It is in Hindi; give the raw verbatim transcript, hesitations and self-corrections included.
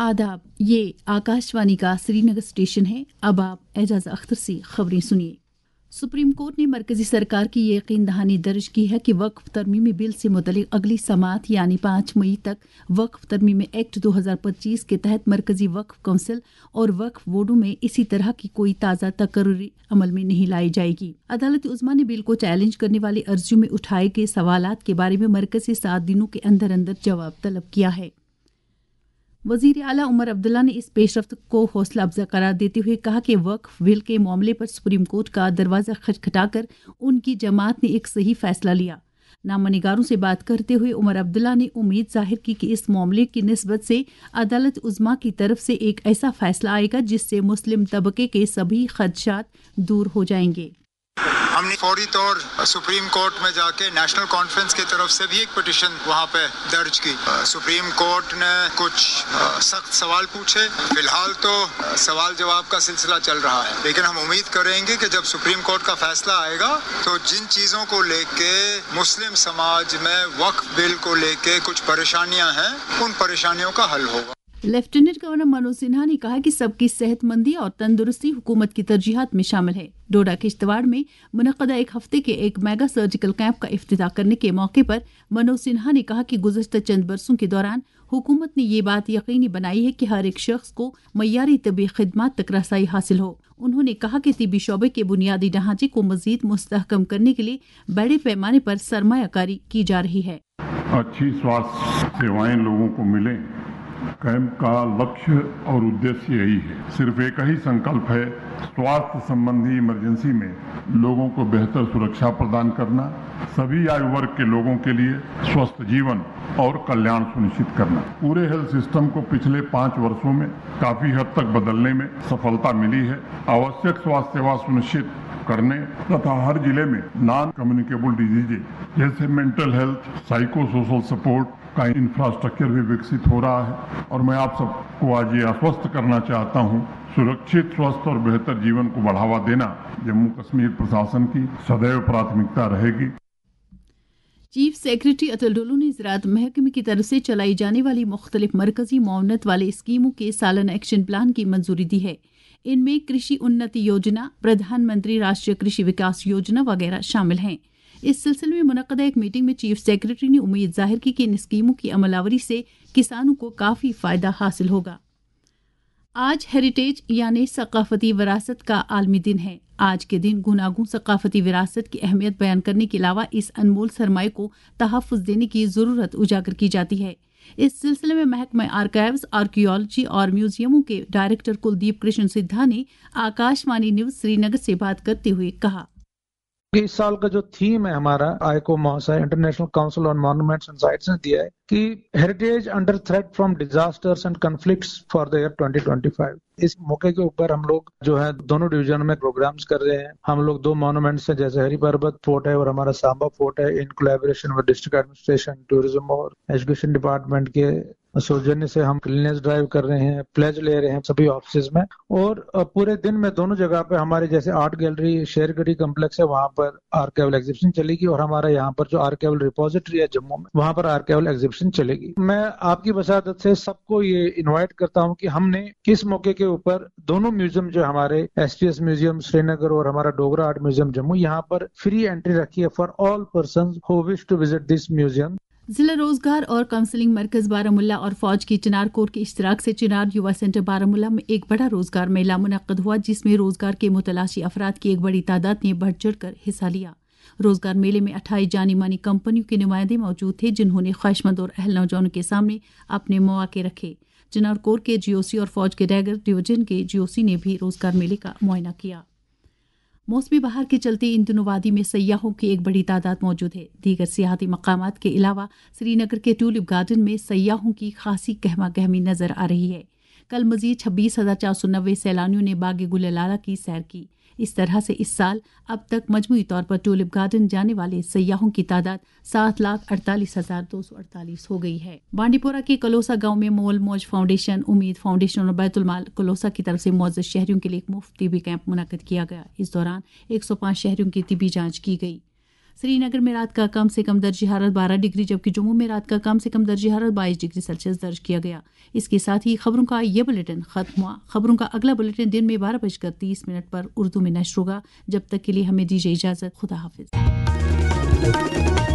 आदाब, ये आकाशवाणी का श्रीनगर स्टेशन है। अब आप एजाज अख्तर से खबरें सुनिए। सुप्रीम कोर्ट ने मरकजी सरकार की ये यकीन दहानी दर्ज की है कि वक्फ तरमीमी बिल से मुतल्लिक अगली समात यानी पाँच मई तक वक्फ तरमीमी एक्ट दो हज़ार पच्चीस के तहत मरकजी वक्फ कौंसिल और वक्फ बोर्डों में इसी तरह की कोई ताज़ा तकर्री अमल में नहीं लाई जाएगी। अदालत उज़्मा ने बिल को चैलेंज करने वाली अर्जियों में उठाए गए सवालात के बारे में मरकज से सात दिनों के अंदर अंदर जवाब तलब किया है। वजीर आला उमर अब्दुल्ला ने इस पेशरफ्त को हौसला अफजा करार देते हुए कहा कि वक्फ बिल के मामले पर सुप्रीम कोर्ट का दरवाजा खटखटाकर उनकी जमात ने एक सही फैसला लिया। नामनिगारों से बात करते हुए उमर अब्दुल्ला ने उम्मीद जाहिर की कि इस मामले की निस्बत से अदालत उज़्मा की तरफ से एक ऐसा फैसला आएगा जिससे मुस्लिम तबके के सभी खदशात दूर हो जाएंगे। हमने फौरी तौर सुप्रीम कोर्ट में जाके नेशनल कॉन्फ्रेंस की तरफ से भी एक पिटिशन वहाँ पे दर्ज की। सुप्रीम कोर्ट ने कुछ सख्त सवाल पूछे। फिलहाल तो सवाल जवाब का सिलसिला चल रहा है, लेकिन हम उम्मीद करेंगे कि जब सुप्रीम कोर्ट का फैसला आएगा तो जिन चीज़ों को लेके मुस्लिम समाज में वक्फ बिल को लेके कुछ परेशानियां हैं, उन परेशानियों का हल होगा। लेफ्टिनेंट गवर्नर मनोज सिन्हा ने कहा कि सबकी सेहतमंदी और तंदुरुस्ती हुकूमत की तरजीहात में शामिल है। डोडा किश्तवाड़ में मुनक़दा एक हफ्ते के एक मेगा सर्जिकल कैंप का इफ्तिताह करने के मौके पर मनोज सिन्हा ने कहा कि गुज़श्ता चंद बरसों के दौरान हुकूमत ने ये बात यकीनी बनाई है कि हर एक शख्स को मय्यारी तबी खिदमात तक रसाई हासिल हो। उन्होंने कहा कि तिबी शोबे के बुनियादी ढांचे को मजीद मुस्तहकम करने के लिए बड़े पैमाने पर सरमायाकारी की जा रही है। अच्छी स्वास्थ्य सेवाएं लोगों को मिले, कैंप का लक्ष्य और उद्देश्य यही है। सिर्फ एक ही संकल्प है, स्वास्थ्य संबंधी इमरजेंसी में लोगों को बेहतर सुरक्षा प्रदान करना, सभी आयु वर्ग के लोगों के लिए स्वस्थ जीवन और कल्याण सुनिश्चित करना। पूरे हेल्थ सिस्टम को पिछले पाँच वर्षों में काफी हद तक बदलने में सफलता मिली है। आवश्यक स्वास्थ्य सेवा सुनिश्चित करने तथा हर जिले में नॉन कम्युनिकेबल डिजीज जैसे mental health, psycho social support का इंफ्रास्ट्रक्चर भी विकसित हो रहा है। और मैं आप सबको आज ये आश्वस्त करना चाहता हूँ, सुरक्षित, स्वस्थ और बेहतर जीवन को बढ़ावा देना जम्मू कश्मीर प्रशासन की सदैव प्राथमिकता रहेगी। चीफ सेक्रेटरी अतुल डोलू ने ज़राअत महकमे की तरफ से चलाई जाने वाली मुख्तलिफ मरकजी मुआवनत वाले स्कीमों के सालाना एक्शन प्लान की मंजूरी दी है। इनमें कृषि उन्नति योजना, प्रधानमंत्री राष्ट्रीय कृषि विकास योजना वगैरह शामिल हैं। इस सिलसिले में मुनक़दा एक मीटिंग में चीफ सेक्रेटरी ने उम्मीद जाहिर की कि इन स्कीमों की अमलावरी से किसानों को काफ़ी फ़ायदा हासिल होगा। आज हेरिटेज यानी सकाफती विरासत का आलमी दिन है। आज के दिन गुनागुन सकाफती विरासत की अहमियत बयान करने के अलावा इस अनमोल सरमाए को तहफ़्फ़ुज़ देने की ज़रूरत उजागर की जाती है। इस सिलसिले में महकमा आर्काइव्स, आर्कियोलॉजी और म्यूजियमों के डायरेक्टर कुलदीप कृष्ण सिद्धा ने आकाशवाणी न्यूज श्रीनगर से बात करते हुए कहा, इस साल का जो थीम है हमारा आईकोमॉस है, International Council on Monuments and Sites ने दिया है कि heritage under threat from disasters and conflicts for the year twenty twenty five. इस मौके के ऊपर हम लोग जो है दोनों डिवीजन में प्रोग्राम्स कर रहे हैं। हम लोग दो मॉन्यूमेंट्स हैं, जैसे हरी पर्वत फोर्ट है और हमारा सांबा फोर्ट है, in collaboration with district administration, tourism और एजुकेशन डिपार्टमेंट के सौजन्य से हम क्लीननेस ड्राइव कर रहे हैं, प्लेज ले रहे हैं सभी ऑफिस में। और पूरे दिन में दोनों जगह पे हमारे जैसे आर्ट गैलरी शेरगढ़ी कम्प्लेक्स है, वहाँ पर आर्काइवल एग्जीबिशन चलेगी और हमारा यहाँ पर जो आर्काइवल रिपोजिटरी है जम्मू में, वहाँ पर आर्काइवल एग्जीबिशन चलेगी। मैं आपकी वसादत से सबको ये इन्वाइट करता हूँ कि हमने किस मौके के ऊपर दोनों म्यूजियम जो हमारे S T S museum Srinagar और हमारा डोगरा आर्ट म्यूजियम जम्मू, यहाँ पर फ्री एंट्री रखी है for all person who wish to visit this museum. जिला रोजगार और काउंसलिंग मरकज बारामुल्ला और फौज की चिनार कोर के इश्तराक से चिनार युवा सेंटर बारामुल्ला में एक बड़ा रोजगार मेला मुनक्कद हुआ, जिसमें रोजगार के मुतलाशी अफराद की एक बड़ी तादाद ने बढ़ चढ़ कर हिस्सा लिया। रोजगार मेले में अट्ठाईस जानी मानी कंपनियों के नुमाइंदे मौजूद थे, जिन्होंने ख्वाहिशमंद और अहल नौजवानों के सामने अपने मौके रखे। चिनार कोर के जीओसी और फौज के डैगर डिवीजन के जीओसी ने भी रोजगार मेले का मुआयना किया। मौसमी बहार के चलते इन दिनों वादी में सयाहों की एक बड़ी तादाद मौजूद है। दीगर सियाहती मकामात के अलावा श्रीनगर के ट्यूलिप गार्डन में सयाहों की खासी गहमा गहमी नजर आ रही है। कल मजीद छब्बीस हजार चार सौ नब्बे सैलानियों ने बाग गुललाला की सैर की। इस तरह से इस साल अब तक मजमूई तौर पर ट्यूलिप गार्डन जाने वाले सयाहों की तादाद सात लाख अड़तालीस हजार दो सौ अड़तालीस हो गई है। बांडीपोरा के कलोसा गांव में मोल मौज फाउंडेशन, उम्मीद फाउंडेशन और बैतुल माल कलोसा की तरफ से मौजूद शहरियों के लिए एक मुफ्त टीबी कैंप मुनक्कद किया गया। इस दौरान एक सौ पाँच शहरियों की टीबी जांच की गई। श्रीनगर में रात का कम से कम दर्जे हरारत बारह डिग्री जबकि जम्मू में रात का कम से कम दर्जे हरारत बाईस डिग्री सेल्सियस दर्ज किया गया। इसके साथ ही खबरों का ये बुलेटिन खत्म हुआ। खबरों का अगला बुलेटिन दिन में बारह बजकर तीस मिनट पर उर्दू में नश्र होगा। जब तक के लिए हमें दीजिए इजाजत। खुदा हाफिज।